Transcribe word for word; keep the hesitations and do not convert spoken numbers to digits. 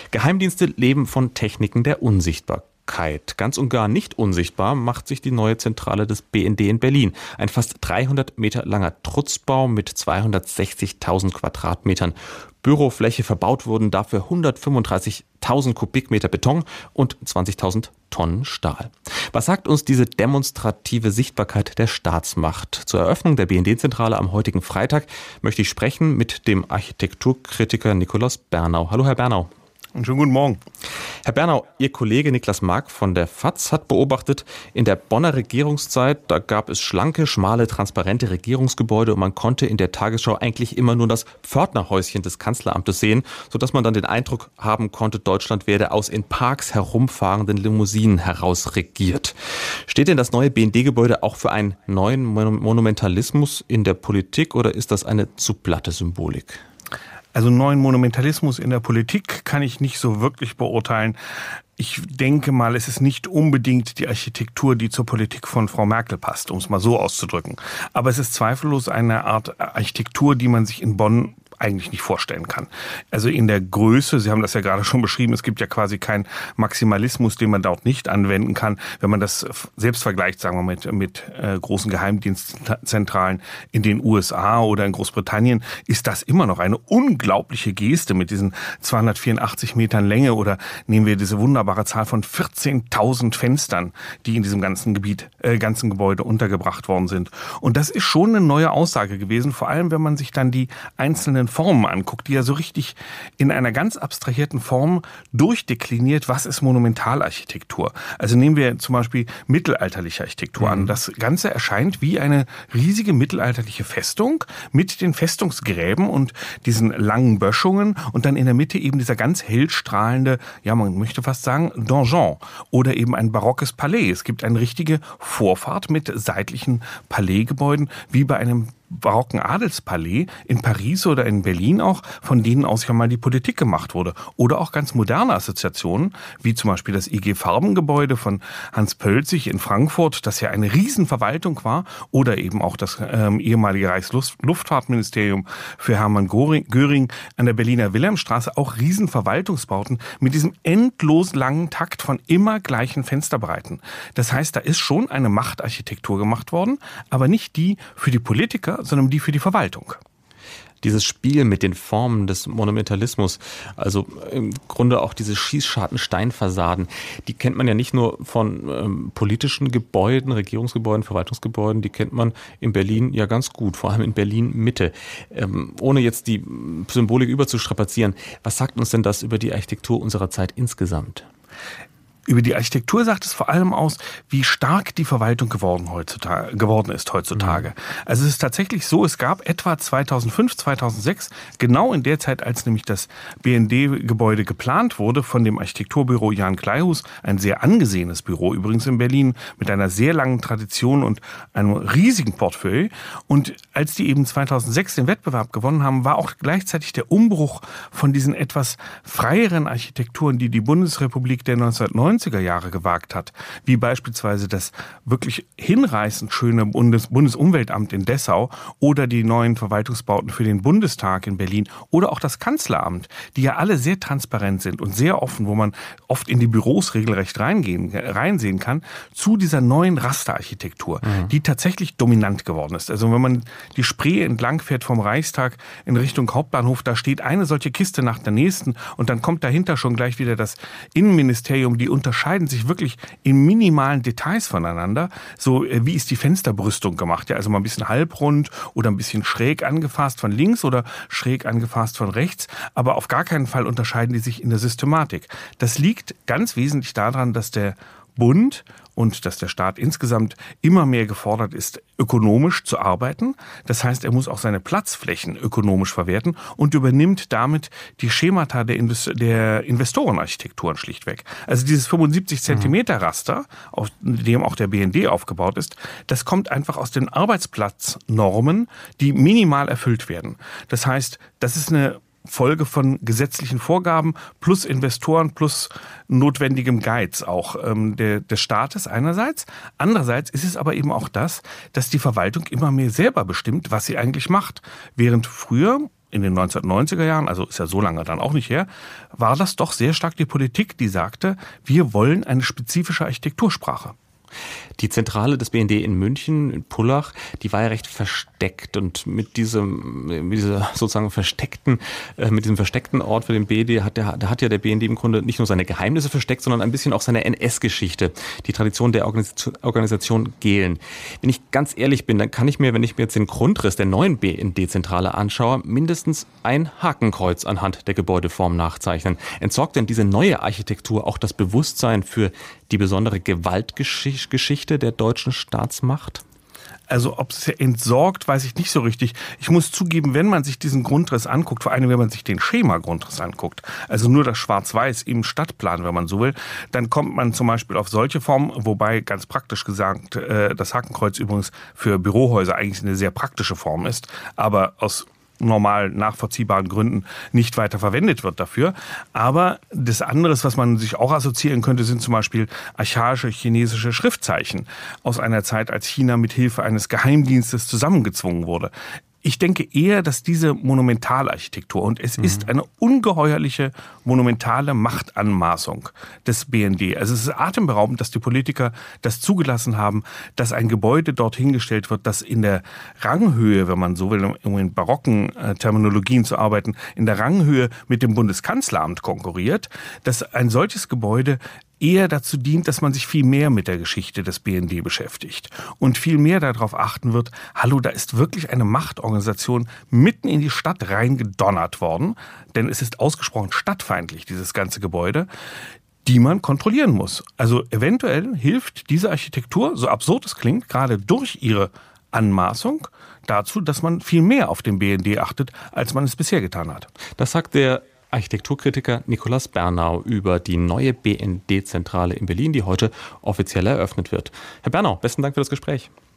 Geheimdienste leben von Techniken der Unsichtbarkeit. Ganz und gar nicht unsichtbar macht sich die neue Zentrale des B N D in Berlin. Ein fast dreihundert Meter langer Trutzbau mit zweihundertsechzigtausend Quadratmetern Bürofläche. Verbaut wurden dafür hundertfünfunddreißigtausend Kubikmeter Beton und zwanzigtausend Tonnen Stahl. Was sagt uns diese demonstrative Sichtbarkeit der Staatsmacht? Zur Eröffnung der B N D-Zentrale am heutigen Freitag möchte ich sprechen mit dem Architekturkritiker Nikolaus Bernau. Hallo, Herr Bernau. Und schönen guten Morgen. Herr Bernau, Ihr Kollege Niklas Mark von der F A Z hat beobachtet, in der Bonner Regierungszeit, da gab es schlanke, schmale, transparente Regierungsgebäude und man konnte in der Tagesschau eigentlich immer nur das Pförtnerhäuschen des Kanzleramtes sehen, sodass man dann den Eindruck haben konnte, Deutschland werde aus in Parks herumfahrenden Limousinen heraus regiert. Steht denn das neue B N D-Gebäude auch für einen neuen Monumentalismus in der Politik oder ist das eine zu platte Symbolik? Also neuen Monumentalismus in der Politik kann ich nicht so wirklich beurteilen. Ich denke mal, es ist nicht unbedingt die Architektur, die zur Politik von Frau Merkel passt, um es mal so auszudrücken. Aber es ist zweifellos eine Art Architektur, die man sich in Bonn eigentlich nicht vorstellen kann. Also in der Größe, Sie haben das ja gerade schon beschrieben, es gibt ja quasi keinen Maximalismus, den man dort nicht anwenden kann. Wenn man das selbst vergleicht, sagen wir mal, mit, mit äh, großen Geheimdienstzentralen in den U S A oder in Großbritannien, ist das immer noch eine unglaubliche Geste mit diesen zweihundertvierundachtzig Metern Länge oder nehmen wir diese wunderbare Zahl von vierzehntausend Fenstern, die in diesem ganzen Gebiet, äh, ganzen Gebäude untergebracht worden sind. Und das ist schon eine neue Aussage gewesen, vor allem wenn man sich dann die einzelnen Formen anguckt, die ja so richtig in einer ganz abstrahierten Form durchdekliniert, was ist Monumentalarchitektur. Also nehmen wir zum Beispiel mittelalterliche Architektur an. Das Ganze erscheint wie eine riesige mittelalterliche Festung mit den Festungsgräben und diesen langen Böschungen und dann in der Mitte eben dieser ganz hell strahlende, ja man möchte fast sagen, Donjon oder eben ein barockes Palais. Es gibt eine richtige Vorfahrt mit seitlichen Palaisgebäuden, wie bei einem barocken Adelspalais in Paris oder in Berlin auch, von denen aus ja mal die Politik gemacht wurde. Oder auch ganz moderne Assoziationen, wie zum Beispiel das I G Farbengebäude von Hans Pölzig in Frankfurt, das ja eine Riesenverwaltung war, oder eben auch das ähm, ehemalige Reichsluftfahrtministerium für Hermann Göring an der Berliner Wilhelmstraße, auch Riesenverwaltungsbauten mit diesem endlos langen Takt von immer gleichen Fensterbreiten. Das heißt, da ist schon eine Machtarchitektur gemacht worden, aber nicht die für die Politiker, sondern die für die Verwaltung. Dieses Spiel mit den Formen des Monumentalismus, also im Grunde auch diese Schießscharten-Steinfassaden, die kennt man ja nicht nur von ähm, politischen Gebäuden, Regierungsgebäuden, Verwaltungsgebäuden, die kennt man in Berlin ja ganz gut, vor allem in Berlin-Mitte. Ähm, ohne jetzt die Symbolik überzustrapazieren, was sagt uns denn das über die Architektur unserer Zeit insgesamt? Über die Architektur sagt es vor allem aus, wie stark die Verwaltung geworden, heutzutage, geworden ist heutzutage. Mhm. Also es ist tatsächlich so, es gab etwa zweitausendfünf, zweitausendsechs, genau in der Zeit, als nämlich das B N D-Gebäude geplant wurde von dem Architekturbüro Jan Kleihues, ein sehr angesehenes Büro übrigens in Berlin, mit einer sehr langen Tradition und einem riesigen Portfolio. Und als die eben zweitausendsechs den Wettbewerb gewonnen haben, war auch gleichzeitig der Umbruch von diesen etwas freieren Architekturen, die die Bundesrepublik der neunzehnhundertneunziger Jahre gewagt hat, wie beispielsweise das wirklich hinreißend schöne Bundes- Bundesumweltamt in Dessau oder die neuen Verwaltungsbauten für den Bundestag in Berlin oder auch das Kanzleramt, die ja alle sehr transparent sind und sehr offen, wo man oft in die Büros regelrecht reingehen, reinsehen kann, zu dieser neuen Rasterarchitektur, mhm. die tatsächlich dominant geworden ist. Also wenn man die Spree entlang fährt vom Reichstag in Richtung Hauptbahnhof, da steht eine solche Kiste nach der nächsten und dann kommt dahinter schon gleich wieder das Innenministerium, die unterscheiden sich wirklich in minimalen Details voneinander. So wie ist die Fensterbrüstung gemacht? Ja, also mal ein bisschen halbrund oder ein bisschen schräg angefasst von links oder schräg angefasst von rechts. Aber auf gar keinen Fall unterscheiden die sich in der Systematik. Das liegt ganz wesentlich daran, dass der Bund und dass der Staat insgesamt immer mehr gefordert ist, ökonomisch zu arbeiten. Das heißt, er muss auch seine Platzflächen ökonomisch verwerten und übernimmt damit die Schemata der, Invest- der Investorenarchitekturen schlichtweg. Also dieses fünfundsiebzig Zentimeter Raster, auf dem auch der B N D aufgebaut ist, das kommt einfach aus den Arbeitsplatznormen, die minimal erfüllt werden. Das heißt, das ist eine Folge von gesetzlichen Vorgaben plus Investoren plus notwendigem Geiz auch ähm, der, des Staates einerseits. Andererseits ist es aber eben auch das, dass die Verwaltung immer mehr selber bestimmt, was sie eigentlich macht. Während früher in den neunzehnhundertneunziger Jahren, also ist ja so lange dann auch nicht her, war das doch sehr stark die Politik, die sagte, wir wollen eine spezifische Architektursprache. Die Zentrale des B N D in München, in Pullach, die war ja recht versteckt und mit diesem, mit dieser sozusagen versteckten, äh, mit diesem versteckten Ort für den B N D hat der, da hat ja der B N D im Grunde nicht nur seine Geheimnisse versteckt, sondern ein bisschen auch seine N S-Geschichte, die Tradition der Organisation, Organisation Gehlen. Wenn ich ganz ehrlich bin, dann kann ich mir, wenn ich mir jetzt den Grundriss der neuen B N D-Zentrale anschaue, mindestens ein Hakenkreuz anhand der Gebäudeform nachzeichnen. Entsorgt denn diese neue Architektur auch das Bewusstsein für die besondere Gewaltgeschichte der deutschen Staatsmacht? Also ob es entsorgt, weiß ich nicht so richtig. Ich muss zugeben, wenn man sich diesen Grundriss anguckt, vor allem wenn man sich den Schema-Grundriss anguckt, also nur das Schwarz-Weiß im Stadtplan, wenn man so will, dann kommt man zum Beispiel auf solche Formen, wobei ganz praktisch gesagt das Hakenkreuz übrigens für Bürohäuser eigentlich eine sehr praktische Form ist, aber aus normal nachvollziehbaren Gründen nicht weiter verwendet wird dafür. Aber das andere, was man sich auch assoziieren könnte, sind zum Beispiel archaische chinesische Schriftzeichen aus einer Zeit, als China mit Hilfe eines Geheimdienstes zusammengezwungen wurde. Ich denke eher, dass diese Monumentalarchitektur, und es mhm. ist eine ungeheuerliche monumentale Machtanmaßung des B N D. Also es ist atemberaubend, dass die Politiker das zugelassen haben, dass ein Gebäude dort hingestellt wird, das in der Ranghöhe, wenn man so will, um in barocken äh, Terminologien zu arbeiten, in der Ranghöhe mit dem Bundeskanzleramt konkurriert, dass ein solches Gebäude eher dazu dient, dass man sich viel mehr mit der Geschichte des B N D beschäftigt und viel mehr darauf achten wird, hallo, da ist wirklich eine Machtorganisation mitten in die Stadt reingedonnert worden, denn es ist ausgesprochen stadtfeindlich, dieses ganze Gebäude, die man kontrollieren muss. Also eventuell hilft diese Architektur, so absurd es klingt, gerade durch ihre Anmaßung dazu, dass man viel mehr auf den B N D achtet, als man es bisher getan hat. Das sagt der Architekturkritiker Nikolaus Bernau über die neue B N D-Zentrale in Berlin, die heute offiziell eröffnet wird. Herr Bernau, besten Dank für das Gespräch.